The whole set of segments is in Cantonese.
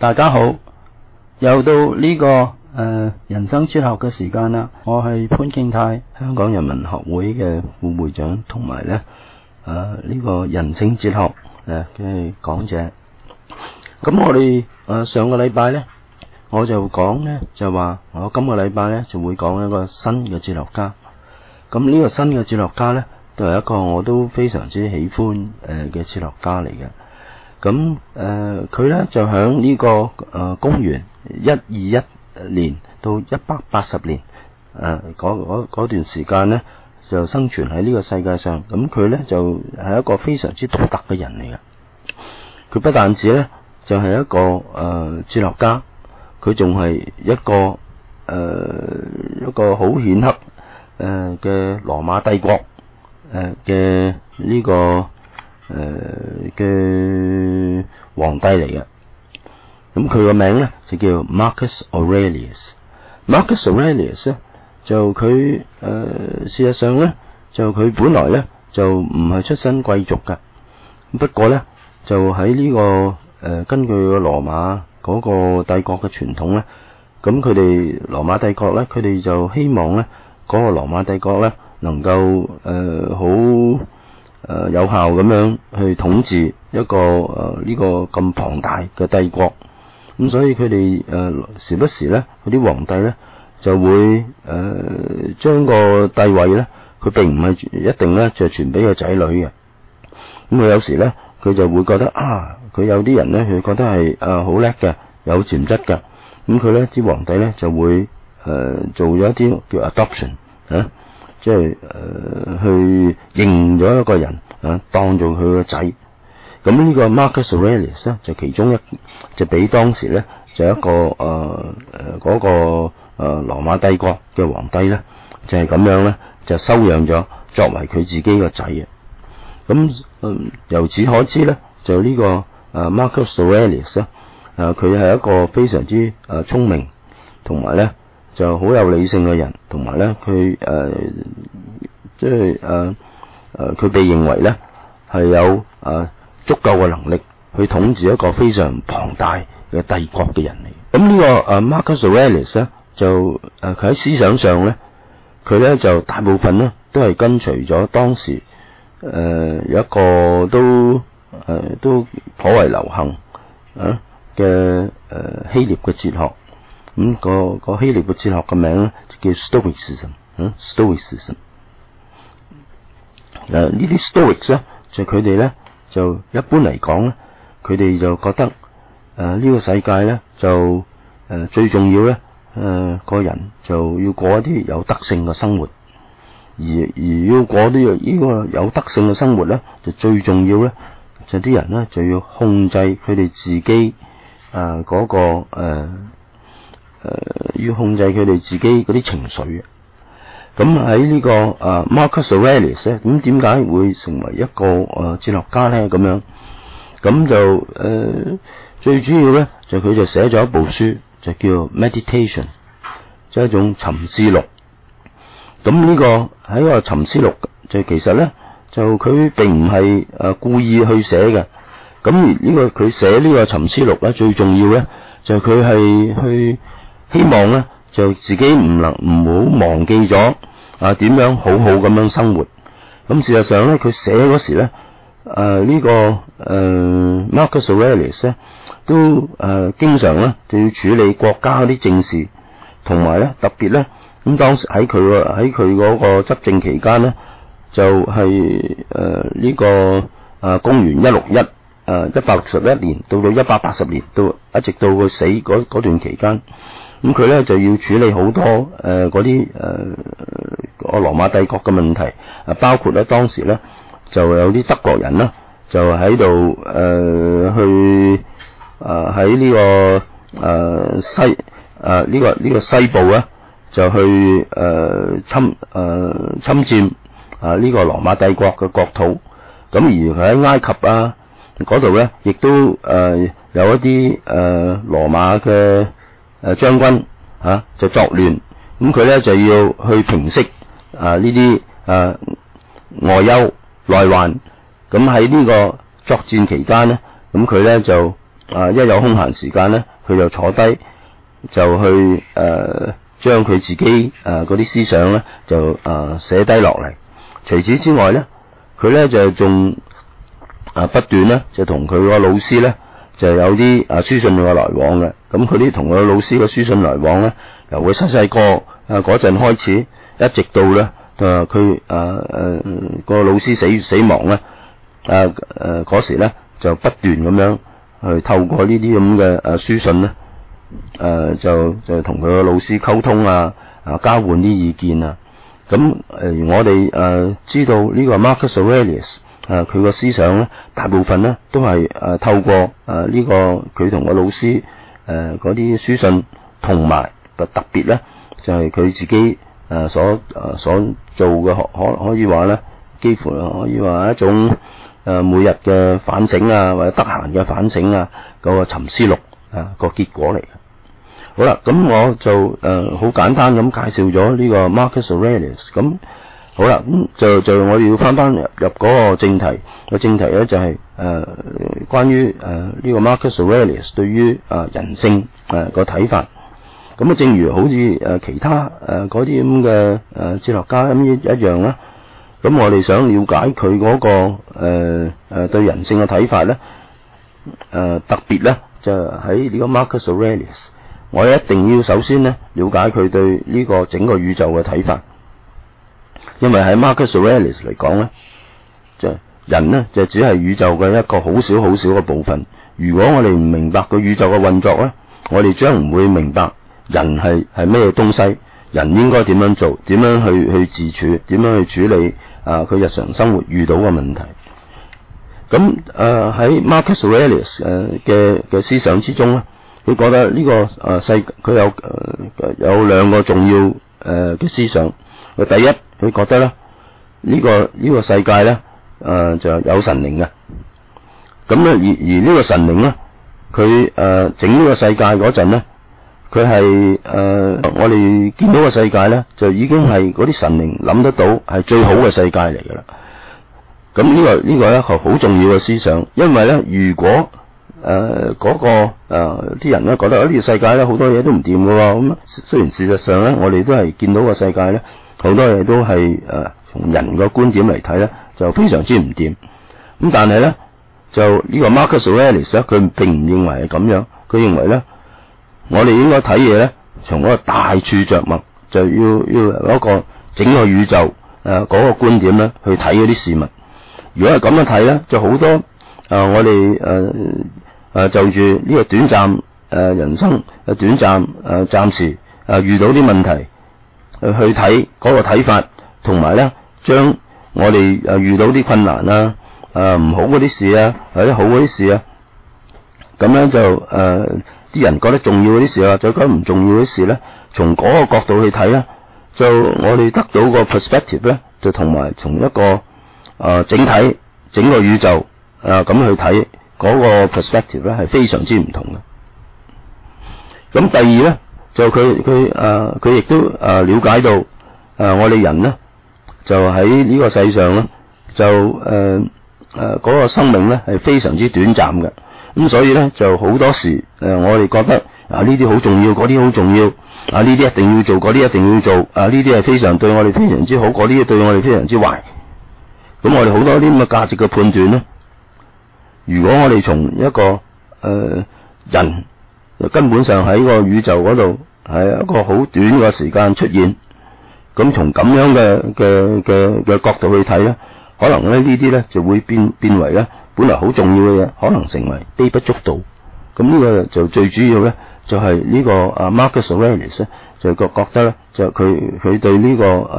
大家好，又到呢個人生哲學嘅時間啦。我係潘敬泰，香港人民學會嘅副會長，同埋呢個人性哲學嘅講者。咁我哋上個禮拜呢，我就講呢，就話我今個禮拜呢就會講一個新嘅哲學家。咁呢個新嘅哲學家呢，都係一個我都非常之喜歡嘅哲學家嚟嘅。咁佢咧就響呢個公元121年到180年嗰段時間咧，就生存喺呢個世界上。咁佢咧就係一個非常之獨特嘅人嚟嘅。佢不但止咧就係一個哲學家，佢仲係一個好顯赫嘅羅馬帝國嘅呢個嘅皇帝嚟嘅。咁佢個名咧就叫 Marcus Aurelius。Marcus Aurelius 咧就佢事實上咧就佢本來咧就唔係出身貴族噶，不過咧就喺呢個根據個羅馬嗰個帝國嘅傳統咧，咁佢哋羅馬帝國咧，佢哋就希望咧嗰個羅馬帝國咧能夠好有效咁樣去統治一個呢個咁龐大嘅帝國。咁所以佢哋時不時咧，嗰啲皇帝咧就會將個帝位咧，佢並唔係一定咧就傳俾個仔女嘅。咁佢有時咧，佢就會覺得佢有啲人咧，佢覺得係好叻嘅，有潛質嘅。咁佢咧啲皇帝咧就會做咗一啲叫 adoption 即係去認咗一個人當做佢個仔。咁呢個 Marcus Aurelius 咧就其中就俾當時咧就一個嗰個羅馬帝國嘅皇帝咧就係咁樣咧就收養咗作為佢自己個仔嘅。咁由此可知咧就呢個Marcus Aurelius 咧佢係一個非常之聰明，同埋咧就好有理性嘅人，同埋咧佢即係佢被認為咧係有足夠嘅能力去統治一個非常龐大嘅帝國嘅人嚟。咁呢個Marcus Aurelius 咧就佢喺思想上咧，佢咧就大部分咧都係跟隨咗當時有一個都頗為流行嘅希臘嘅哲學。咁個希臘嘅哲學嘅名咧就叫 Stoicism。Stoicism 呢啲 Stoics 咧就佢哋咧就一般嚟講咧，佢哋就覺得呢個世界咧就最重要咧個人就要過一啲有德性嘅生活，而要過啲呢個有德性嘅生活咧，就最重要咧就啲人咧就要控制佢哋自己嗰個要控制佢哋自己嗰啲情緒嘅。咁喺呢個Marcus Aurelius 咧，咁點解會成為一個哲學家咧？咁樣咁就最主要咧就佢就寫咗一部書，就叫 Meditation， 即係一種沉思錄。咁呢個喺個沉思錄就其實咧就佢並唔係故意去寫嘅。咁而呢個佢寫呢個沉思錄咧，最重要咧就佢係去希望咧就自己唔好忘記咗點樣好好咁樣生活。咁事實上咧，佢寫嗰時咧呢個Marcus Aurelius 咧都經常咧就要處理國家嗰啲政事，同埋咧特別咧咁當時喺佢嗰個執政期間咧就係呢個公元161年到180年到一直到佢死嗰段期間。咁佢咧就要處理好多嗰啲羅馬帝國嘅問題，包括咧當時咧就有啲德國人啦，就喺度去喺呢個呢個西部咧就去侵佔呢個羅馬帝國嘅國土。咁而佢喺埃及嗰度咧，亦都有一啲羅馬嘅將軍就作亂，咁佢咧就要去平息呢啲外憂內患。咁喺呢個作戰期間咧，咁佢咧就一有空閒時間咧， 佢就坐低就去將佢自己嗰啲思想咧就寫低落嚟。除此之外咧，佢咧就仲不斷咧就同佢個老師咧就有啲書信嘅來往嘅。咁佢啲同佢老師嘅書信來往咧，由佢細個嗰陣開始，一直到咧佢個老師死亡咧，嗰時咧就不斷咁樣去透過呢啲咁嘅書信咧，就同佢個老師溝通交換啲意見啊。咁我哋知道呢個 Marcus Aurelius 佢個思想咧，大部分咧都係透過呢個佢同個老師嗰啲書信，同埋特別咧就係佢自己所做嘅可以話咧，幾乎可以話一種每日嘅反省或者得閒嘅反省嗰個沉思錄個結果嚟嘅。好啦，咁我就好簡單咁介紹咗呢個 Marcus Aurelius。咁好啦，咁就我哋要翻入嗰個正題。個正題咧就係關於呢個 Marcus Aurelius 對於人性個睇法。咁正如好似其他嗰啲咁嘅哲學家咁一樣啦。咁我哋想了解佢嗰個對人性嘅睇法咧，特別咧就喺呢個 Marcus Aurelius。我一定要首先咧了解佢對呢個整個宇宙嘅睇法，因為喺 Marcus Aurelius 嚟講咧，就人咧就只係宇宙嘅一個好少嘅部分。如果我哋唔明白個宇宙嘅運作咧，我哋將唔會明白人係咩東西，人應該點樣做，點樣去自處，點樣去處理佢日常生活遇到嘅問題。咁喺 Marcus Aurelius 嘅思想之中咧，佢覺得呢個佢有兩個重要嘅思想。佢第一，佢覺得咧呢個世界咧就有神靈嘅。咁咧而呢個神靈咧，佢整呢個世界嗰陣咧，佢係我哋見到個世界咧，就已經係嗰啲神靈諗得到係最好嘅世界嚟㗎啦。咁呢個咧係好重要嘅思想，因為咧如果嗰個啲人咧覺得呢個世界咧好多嘢都唔掂㗎喎，咁雖然事實上咧我哋都係見到個世界咧好多嘢都係從人個觀點嚟睇咧就非常之唔掂。咁但係咧就呢個 Marcus Aurelius 咧，佢並唔認為係咁樣，佢認為咧我哋應該睇嘢咧從嗰個大處着墨，就要有一個整個宇宙嗰個觀點咧去睇嗰啲事物。如果係咁樣睇咧，就好多我哋就住呢個短暫人生短暫暫時遇到啲問題去睇嗰個睇法，同埋咧將我哋遇到啲困難唔好嗰啲事或者好嗰啲事咁咧就啲人覺得重要嗰啲事就覺得唔重要嗰啲事咧，從嗰個角度去睇咧，就我哋得到個 perspective 咧，就同埋從一個整體整個宇宙咁去睇嗰個 perspective 咧係非常之唔同嘅。咁第二咧就佢亦都了解到我哋人咧就喺呢個世上咧就嗰個生命咧係非常之短暫嘅。咁所以咧就好多時我哋覺得呢啲好重要，嗰啲好重要，呢啲一定要做，嗰啲一定要做，呢啲係非常對我哋非常之好，嗰啲對我哋非常之壞。咁我哋好多啲咁嘅價值嘅判斷咧，如果我哋從一個人根本上喺個宇宙嗰度係一個好短嘅時間出現，咁從咁樣嘅角度去睇咧，可能咧呢啲咧就會變為咧本來好重要嘅嘢，可能成為微不足道。咁呢個就最主要咧，就係呢個Marcus Aurelius 咧，就覺得咧，就佢對呢個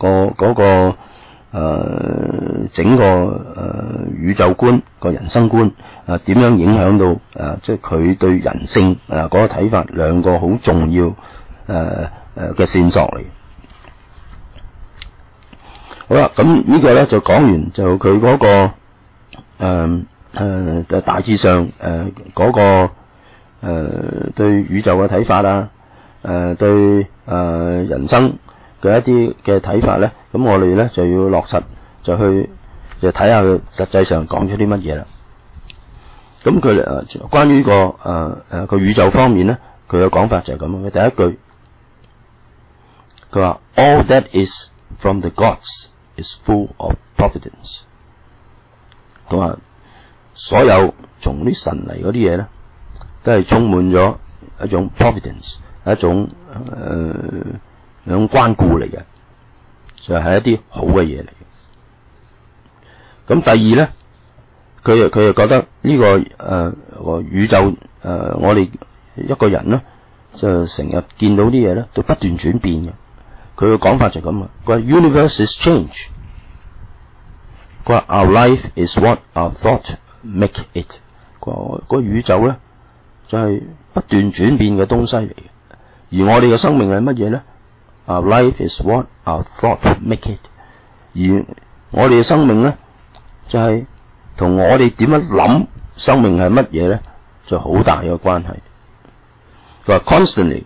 整個宇宙觀個人生觀點樣影響到即係佢對人性嗰個睇法，兩個好重要嘅線索嚟。好啦，咁呢個咧就講完就佢嗰個大致上嗰個對宇宙嘅睇法對人生嘅一啲嘅睇法咧，咁我哋咧就要落實就睇下佢實際上講咗啲乜嘢啦。 咁佢關於個宇宙方面咧，佢嘅講法就係咁嘅。第一句，佢話 All that is from the gods is full of providence。佢話所有從啲神嚟嗰啲嘢咧，都係充滿咗一種 providence， 一種關顧嚟嘅，就係一啲好嘅嘢嚟嘅。咁第二咧，佢又覺得呢個宇宙我哋一個人咧，就成日見到啲嘢咧，都不斷轉變嘅。佢嘅講法就咁啊，佢話 Universe is change。佢話 Our life is what our thought make it。佢話個宇宙咧就係不斷轉變嘅東西嚟嘅，而我哋嘅生命係乜嘢咧？ Our life is what our thought make it。而我哋嘅生命咧就係同我哋點樣諗生命係乜嘢咧，就好大嘅關係。佢話 constantly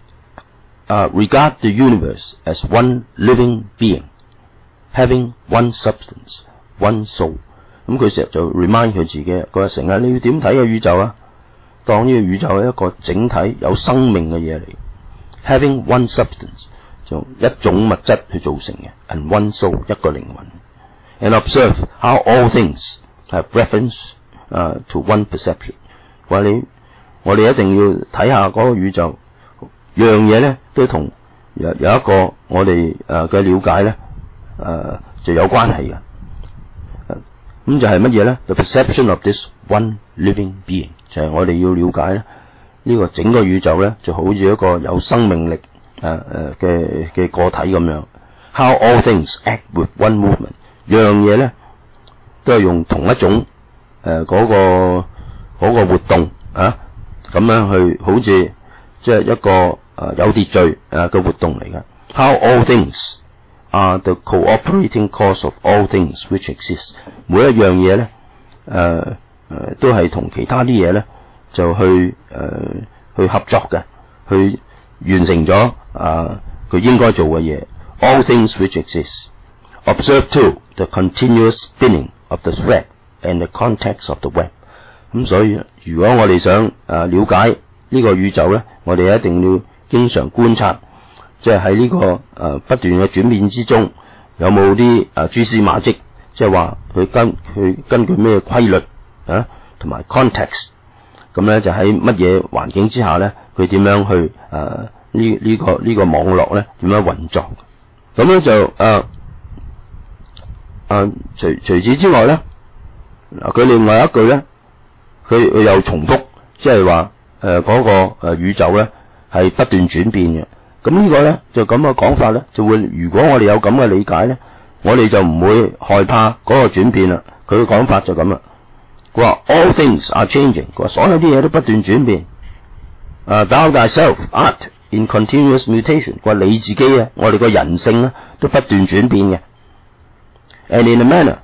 regard the universe as one living being having one substance one soul。咁佢成日就 remind 佢自己，佢話成日你要點睇個宇宙啊？當呢個宇宙係一個整體有生命嘅嘢嚟 ，having one substance 就一種物質去造成嘅 ，and one soul 一個靈魂。And observe how all things have reference to one perception。話我哋一定要睇下嗰個宇宙，樣嘢咧都同有一個我哋嘅了解咧就有關係嘅。咁就係乜嘢咧 ？The perception of this one living being 就係我哋要了解咧呢個整個宇宙咧就好似一個有生命力嘅個體咁樣。How all things act with one movement。樣嘢咧都係用同一種嗰個活動啊，咁樣去好似即係一個有秩序嘅活動嚟嘅。How all things are the cooperating cause of all things which exist。每一樣嘢咧都係同其他啲嘢咧就去合作嘅，去完成咗佢應該做嘅嘢。All things which exist。Observe too the continuous spinning of the thread and the context of the web。咁所以如果我哋想了解呢個宇宙咧，我哋一定要經常觀察，即係喺呢個不斷嘅轉變之中，有冇啲蛛絲馬跡，即係話佢根據咩規律同埋 context， 咁咧就喺乜嘢環境之下咧，佢點樣去呢個網絡咧點樣運作？咁咧就除此之外咧，佢另外一句咧，佢又重複，即係話嗰個宇宙咧係不斷轉變嘅。咁呢個咧就咁嘅講法咧，就會如果我哋有咁嘅理解咧，我哋就唔會害怕嗰個轉變啦。佢嘅講法就咁啦。佢話 All things are changing。佢話所有啲嘢都不斷轉變。Thou thyself art in continuous mutation。佢話你自己啊，我哋個人性咧都不斷轉變嘅。And in a manner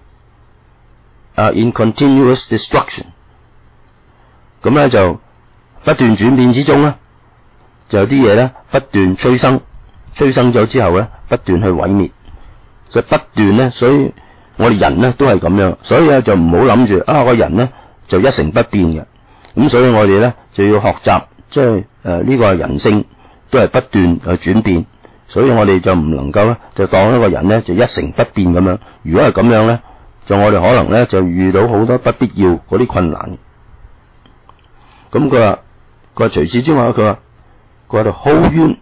in continuous destruction。咁咧就不斷轉變之中咧，就有啲嘢咧不斷催生咗之後咧，不斷去毀滅，所以不斷咧，所以我哋人咧都係咁樣，所以咧就唔好諗住個人咧就一成不變嘅，咁所以我哋咧就要學習，即係呢個人性都係不斷去轉變，所以我哋就唔能夠咧就當一個人咧就一成不變咁樣，如果係咁樣咧，就我哋可能咧就遇到好多不必要嗰啲困難。咁佢話除此之外，佢話 the whole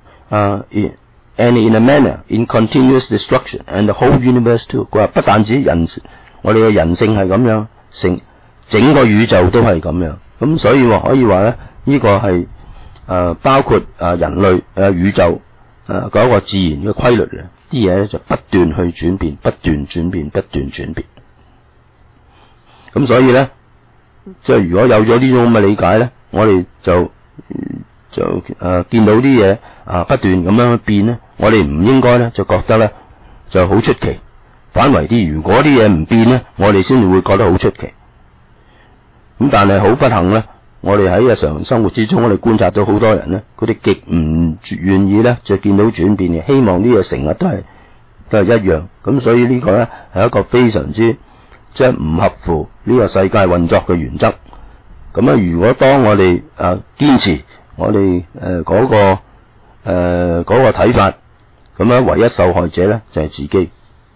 and in a manner in continuous destruction and the whole universe too。佢話不但止我哋嘅人性係咁樣，整個宇宙都係咁樣。咁所以可以話咧，呢個係包括人類宇宙嗰一個自然嘅規律咧，啲嘢咧就不斷去轉變，不斷轉變，不斷轉變。咁所以咧，即係如果有咗呢種咁嘅理解咧，我哋就見到啲嘢不斷咁樣去變咧，我哋唔應該咧就覺得咧就好出奇，反為啲如果啲嘢唔變咧，我哋先至會覺得好出奇。咁但係好不幸咧，我哋喺日常生活之中，我哋觀察到好多人咧，佢哋極唔願意咧就見到轉變嘅，希望啲嘢成日都係一樣。咁所以呢個咧係一個非常之即係唔合乎呢個世界運作嘅原則。咁啊，如果當我哋堅持我哋嗰個睇法，咁樣唯一受害者咧就係自己。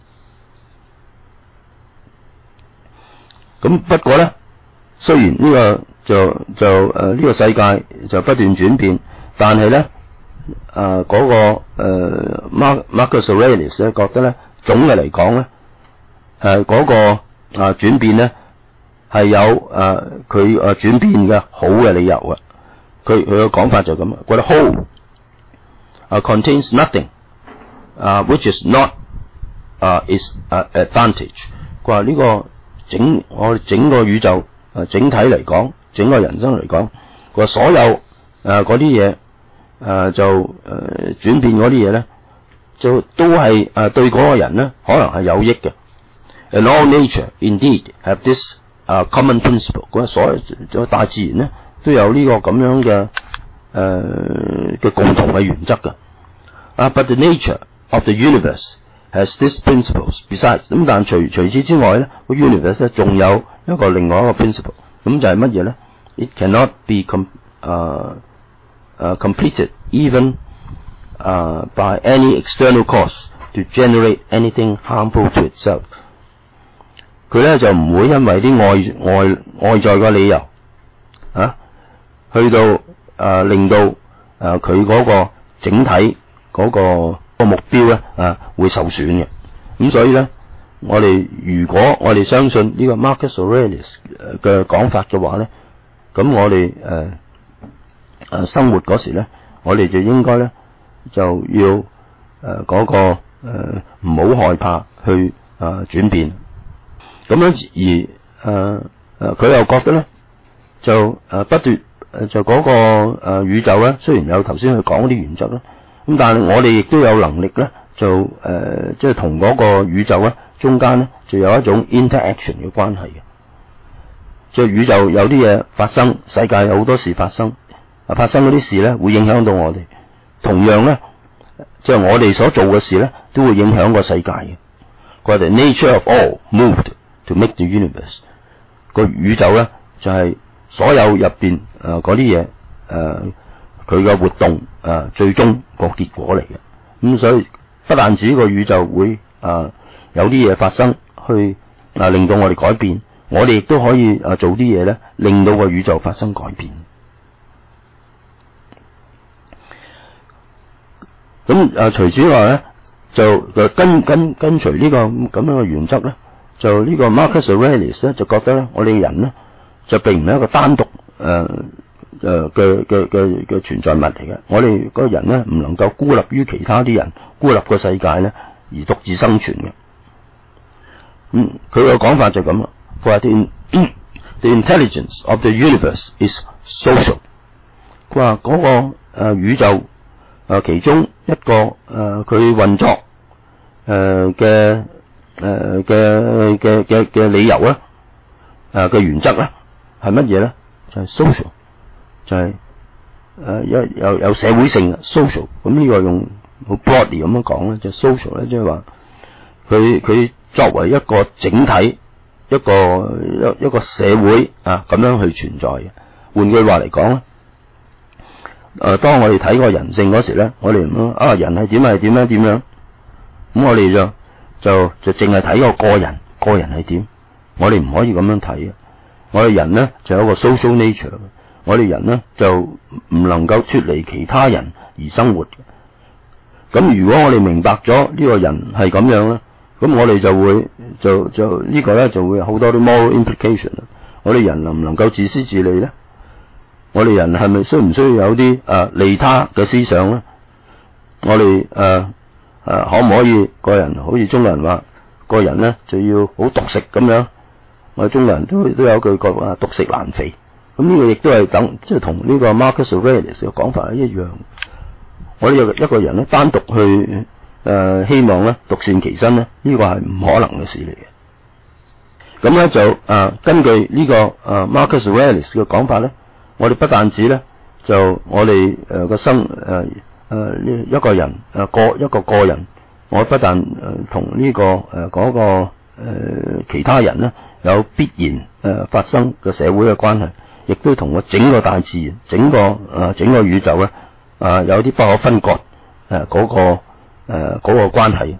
咁不過咧，雖然呢個呢個世界就不斷轉變，但係咧嗰個Marcus Aurelius 咧覺得咧，總嘅嚟講咧，嗰個轉變咧係有佢轉變嘅好嘅理由嘅。佢嘅講法就咁啊，覺得 whole contains nothing which is not is advantage。佢話呢個我哋整個宇宙整體嚟講，整個人生嚟講，佢話所有嗰啲嘢就轉變嗰啲嘢咧，就都係對嗰個人咧可能係有益嘅。And all nature indeed have this common principle。佢話所有大自然咧都有呢個咁樣嘅共同嘅原則嘅。But the nature of the universe has these principles besides。咁但除此之外咧，個 universe 咧仲有一個另外一個 principle。咁就係乜嘢咧 ？It cannot be completed even by any external cause to generate anything harmful to itself。佢咧就唔會因為啲外在嘅理由去到令到佢嗰個整體嗰個目標咧會受損嘅。咁所以咧，如果我哋相信呢個 Marcus Aurelius 嘅講法嘅話咧，咁我哋生活嗰時咧，我哋就應該咧就要嗰個唔好害怕去轉變。咁樣而佢又覺得咧就不斷就嗰個宇宙咧，雖然有頭先佢講嗰啲原則啦，咁但係我哋亦都有能力咧，就即係同嗰個宇宙咧中間咧就有一種 interaction 嘅關係嘅。即係宇宙有啲嘢發生，世界有好多事發生，發生嗰啲事咧會影響到我哋。同樣咧，即係我哋所做嘅事咧，都會影響個世界嘅。佢話 the nature of all moved to make the universe。個宇宙咧就係所有入邊嗰啲嘢佢嘅活動最終個結果嚟嘅。咁所以不但止個宇宙會有啲嘢發生去令到我哋改變，我哋亦都可以做啲嘢咧，令到個宇宙發生改變。咁除此之外咧，就跟隨呢個咁樣嘅原則咧，就呢個 Marcus Aurelius 咧就覺得咧，我哋人咧就並唔係一個單獨嘅存在物嚟嘅。我哋個人咧唔能夠孤立於其他啲人，孤立個世界咧而獨自生存嘅。佢個講法就咁啦。佢話 the intelligence of the universe is social。佢話嗰個宇宙其中一個佢運作嘅理由咧嘅原則咧係乜嘢咧？就係 social， 就係有社會性嘅 social。咁呢個用好 broadly 咁樣講咧，就 social 咧，即係話佢作為一個整體，一個社會咁樣去存在嘅。換句話嚟講咧，當我哋睇個人性嗰時咧，我哋唔人係點樣，咁我哋就淨係睇個人係點，我哋唔可以咁樣睇嘅。我哋人咧就有一個 social nature， 我哋人咧就唔能夠脫離其他人而生活嘅。咁如果我哋明白咗呢個人係咁樣咧，咁我哋就會就呢個咧就會有好多啲 moral implication。我哋人能唔能夠自私自利咧？我哋人係咪需唔需要有啲利他嘅思想咧？我哋可唔可以個人好似中國人話，個人咧就要好獨食咁樣？我哋中國人都有句講話獨食難肥。咁呢個亦都係即係同呢個 Marcus Aurelius 嘅講法係一樣。我哋一個人咧單獨去希望咧獨善其身咧，呢個係唔可能嘅事嚟嘅。咁咧就根據呢個Marcus Aurelius 嘅講法咧，我哋不但止咧就我哋個一個人一個個人，我不但同呢個嗰個其他人咧有必然發生嘅社會嘅關係，亦都同個整個大自然、整個宇宙咧有啲不可分割嗰個關係。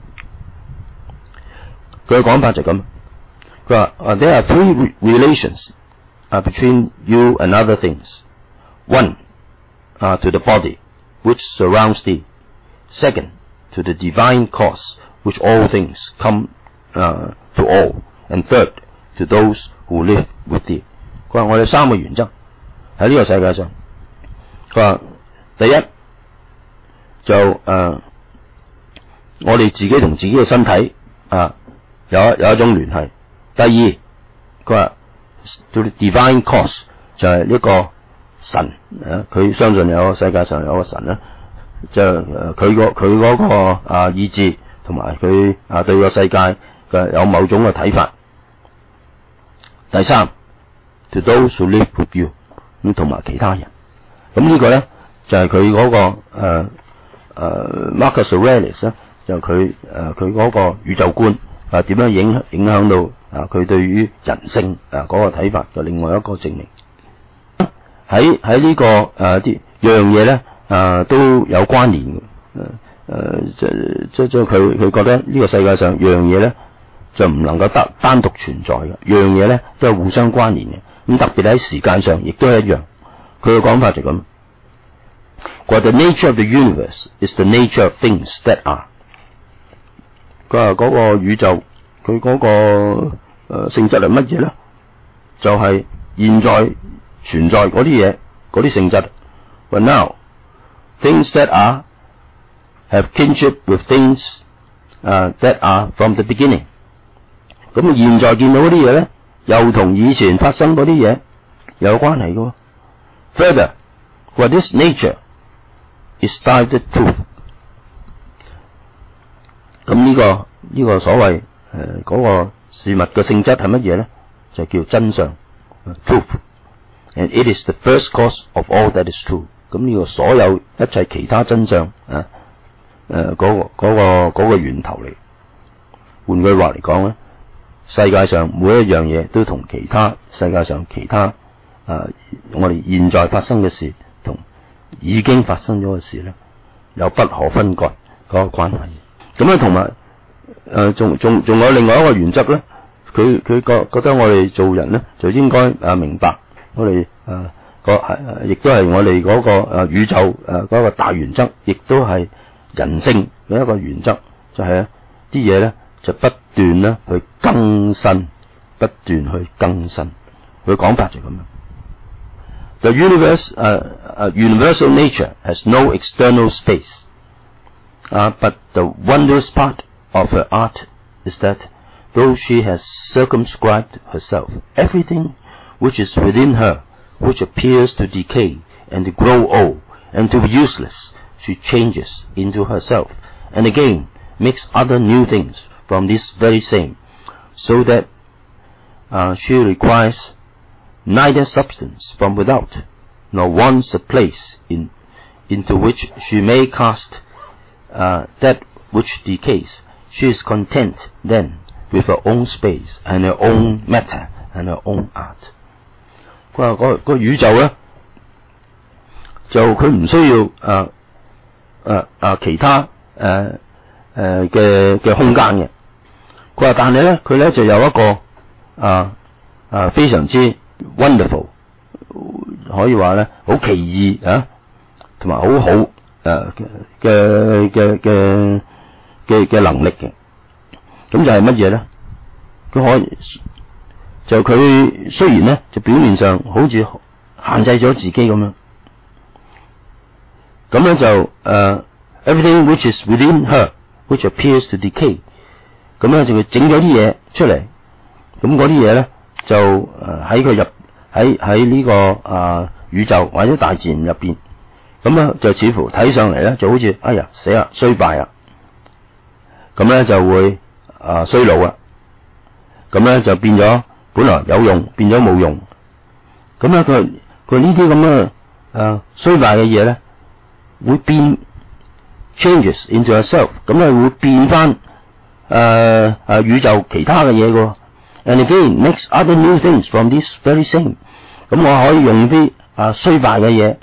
佢嘅講法就咁，佢話there are three relations between you and other things. One, to the body which surrounds thee. Second, to the divine cause which all things come to all. And third, to those who live with thee. 佢話我哋三個原則喺呢個世界上。佢話第一就我哋自己同自己嘅身體有一種聯繫。第二，佢話 to the divine cause 就係呢個神佢相信有個世界上有個神咧，就佢嗰個意志同埋佢對個世界嘅有某種嘅睇法。第三 to those who live with you 咁同埋其他人。咁呢個咧就係佢嗰個Marcus Aurelius 咧，就佢嗰個宇宙觀點樣影響到佢對於人性嗰個睇法嘅另外一個證明。喺呢個啲樣嘢咧都有關聯嘅。即佢覺得呢個世界上樣嘢咧就唔能夠單獨存在嘅，樣嘢咧都係互相關聯嘅。咁特別喺時間上亦都係一樣。佢嘅講法就咁。佢話 The nature of the universe is the nature of things that are。佢話嗰個宇宙佢嗰個性質係乜嘢咧？就係現在存在嗰啲嘢，嗰啲性質。But now things that are have kinship with things that are from the beginning。咁現在見到嗰啲嘢咧，又同以前發生嗰啲嘢有關係嘅。Further, what this nature is styled truth。咁呢個所謂嗰個事物嘅性質係乜嘢咧？就叫真相 truth。And it is the first cause of all that is true。咁呢個所有一切其他真相嗰個源頭嚟。換句話嚟講咧，世界上每一樣嘢都同其他世界上其他我哋現在發生嘅事同已經發生咗嘅事咧，有不可分割嗰個關係。咁咧同埋仲有另外一個原則咧，佢覺得我哋做人咧就應該明白我哋亦都係我哋嗰個宇宙嗰個大原則，亦都係人性嘅一個原則，就係啲嘢咧就不斷咧去更新，不斷去更新。佢講法就咁樣。The universal nature has no external space, but the wondrous part of her art is that though she has circumscribed herself, everything which is within her, which appears to decay and to grow old and to be useless, she changes into herself, and again makes other new things from this very same, so that she requires neither substance from without, nor wants a place into which she may cast that which decays. She is content then with her own space and her own matter and her own art。佢話個宇宙咧，就佢唔需要其他嘅空間嘅。佢話但係咧，佢咧就有一個非常之 wonderful， 可以話咧好奇異同埋好好嘅能力嘅。咁就係乜嘢咧？佢雖然咧就表面上好似限制咗自己咁樣，咁樣就everything which is within her which appears to decay， 咁樣就佢整咗啲嘢出嚟，咁嗰啲嘢咧就喺佢喺呢個宇宙或者大自然入邊，咁咧就似乎睇上嚟咧就好似哎呀死啦衰敗啦，咁咧就會衰老啦，咁咧就變咗本來有用變咗冇用，咁咧佢呢啲咁嘅衰敗嘅嘢咧會變 changes into herself， 咁咧會變翻宇宙其他嘅嘢嘅。And again makes other new things from this very same。咁我可以用啲衰敗嘅嘢，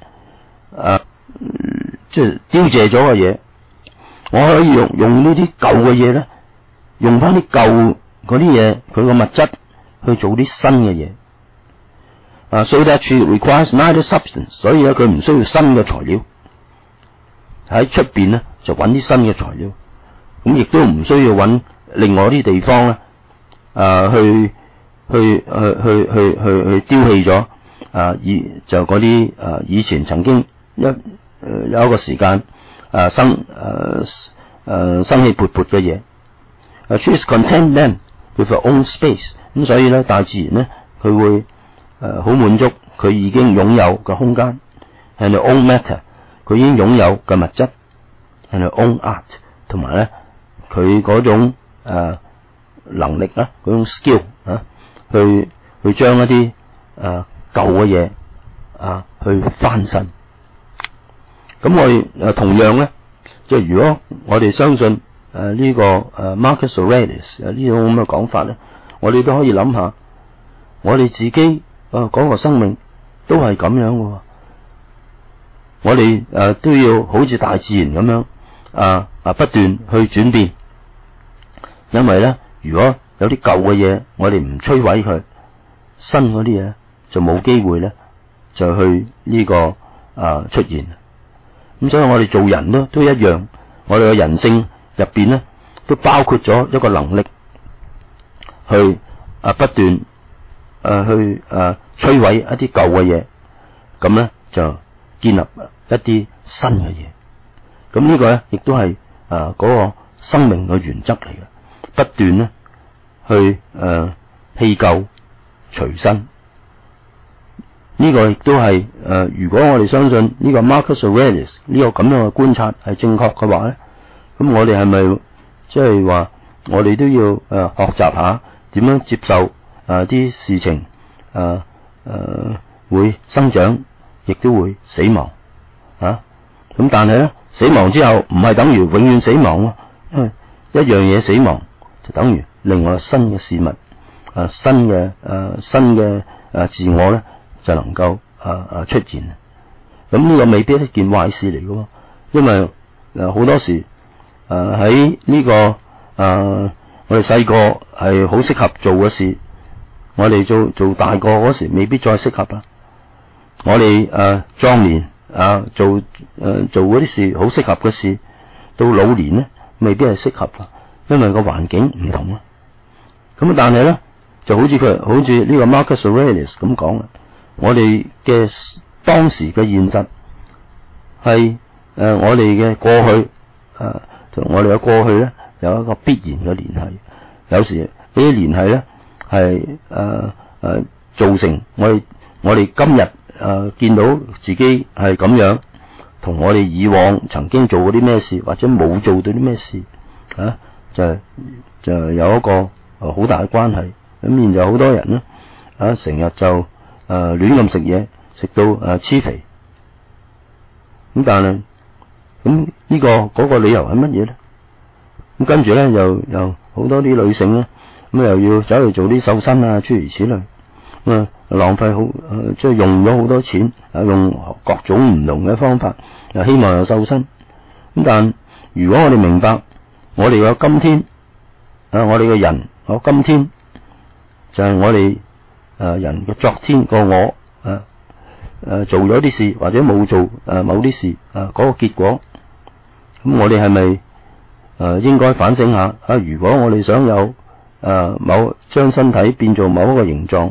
即係凋謝咗嘅嘢，我可以用呢啲舊嘅嘢咧，用翻啲舊嗰啲嘢，佢個物質去做啲新嘅嘢。So that she requires neither substance， 所以咧佢唔需要新嘅材料，喺出邊咧就揾啲新嘅材料，咁亦都唔需要揾另外啲地方咧，去丟棄咗就嗰啲以前曾經有一個時間生氣勃勃嘅嘢。She is content then with her own space， 咁所以咧大自然咧佢會好滿足佢已經擁有嘅空間 ，and her own matter， 佢已經擁有嘅物質 ，and her own art， 同埋咧佢嗰種能力啦，嗰種 skill 去將一啲舊嘅嘢去翻身。咁我哋同樣咧，即係如果我哋相信呢個Marcus Aurelius 呢種咁嘅講法咧，我哋都可以諗下，我哋自己嗰個生命都係咁樣嘅。我哋都要好似大自然咁樣不斷去轉變，因為咧如果有啲舊嘅嘢我哋唔摧毀佢，新嗰啲嘢就冇機會咧就去呢個出現。咁所以我哋做人都一樣，我哋嘅人性入邊咧都包括咗一個能力去不斷去摧毀一啲舊嘅嘢，咁咧就建立一啲新嘅嘢。咁呢個咧亦都係嗰個生命嘅原則嚟嘅，不斷咧去棄舊隨新。呢個亦都係如果我哋相信呢個 Marcus Aurelius 呢個咁樣嘅觀察係正確嘅話咧，咁我哋係咪即係話我哋都要學習下點樣接受啲事情會生長，亦都會死亡咁但係咧死亡之後唔係等於永遠死亡喎，一樣嘢死亡就等於另外新嘅事物新嘅自我咧就能夠出現。咁呢個未必係一件壞事嚟嘅，因為好多時喺呢個我哋細個係好適合做嘅事，我哋做大個嗰時未必再適合啦。我哋壯年做嗰啲事好適合嘅事，到老年咧未必係適合啦，因為個環境唔同啦。咁但係咧就好似呢個 Marcus Aurelius 咁講啦，我哋嘅當時嘅現實係我哋嘅過去同我哋嘅過去咧有一個必然嘅聯繫。有時呢啲聯繫咧係造成我哋今日見到自己係咁樣，同我哋以往曾經做過啲咩事或者冇做到啲咩事就有一個好大嘅關係。咁現在好多人咧成日就亂咁食嘢，食到黐肥。咁但係咁呢嗰個理由係乜嘢咧？咁跟住咧又好多啲女性咧，咁又要走去做啲瘦身諸如此類，咁浪費好即係用咗好多錢，用各種唔同嘅方法，又希望有瘦身。咁但如果我哋明白我哋嘅今天我哋嘅人今天就係我哋人嘅昨天個我做咗啲事或者冇做某啲事嗰個結果，咁我哋係咪應該反省下如果我哋想有將身體變做某一個形狀，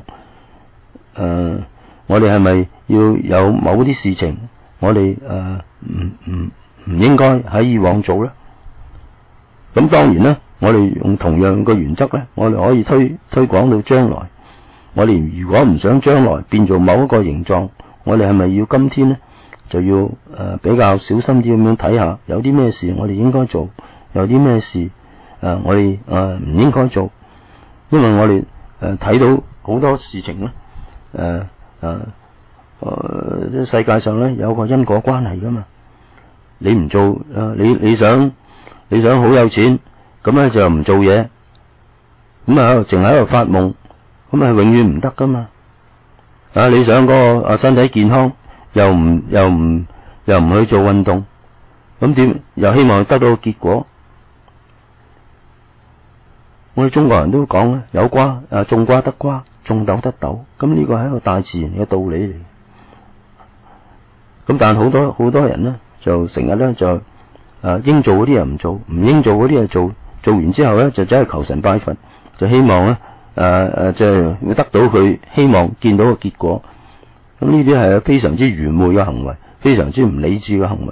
我哋係咪要有某啲事情我哋唔應該喺以往做咧？咁當然啦，我哋用同樣嘅原則咧，我哋可以推廣到將來。我哋如果唔想將來變做某一個形狀，我哋係咪要今天咧就要比較小心啲咁樣睇下，有啲咩事我哋應該做，有啲咩事我哋唔應該做。因為我哋睇到好多事情咧，世界上咧有個因果關係噶嘛。你唔做你想好有錢， 咁咧就唔做嘢，咁啊淨喺度發夢，咁啊永遠唔得噶嘛。你想嗰個身體健康，又唔去做運動，咁點又希望得到結果？我哋中國人都講咧，有瓜種瓜得瓜，種豆得豆，咁呢個係一個大自然嘅道理嚟。咁但係好多人咧就成日咧就應做嗰啲人唔做，唔應做嗰啲人做，做完之後咧就走去求神拜佛，就希望咧即係會得到佢希望見到嘅結果。咁呢啲係非常之愚昧嘅行為，非常之唔理智嘅行為，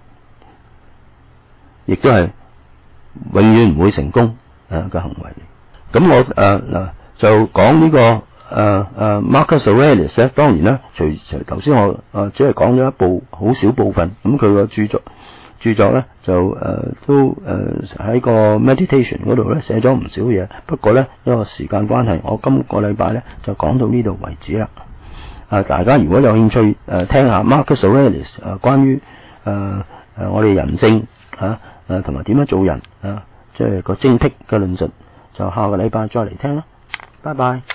亦都係永遠唔會成功嘅行為。咁我嗱就講呢個Marcus Aurelius 咧，當然啦，除頭先我只係講咗一部好少部分，咁佢個著作咧就都喺個 meditation 嗰度咧寫咗唔少嘢。不過咧因為時間關係，我今個禮拜咧就講到呢度為止啦。大家如果有興趣聽下 Marcus Aurelius 關於我哋人性同埋點樣做人即係個精闢嘅論述，就下個禮拜再嚟聽啦。拜拜。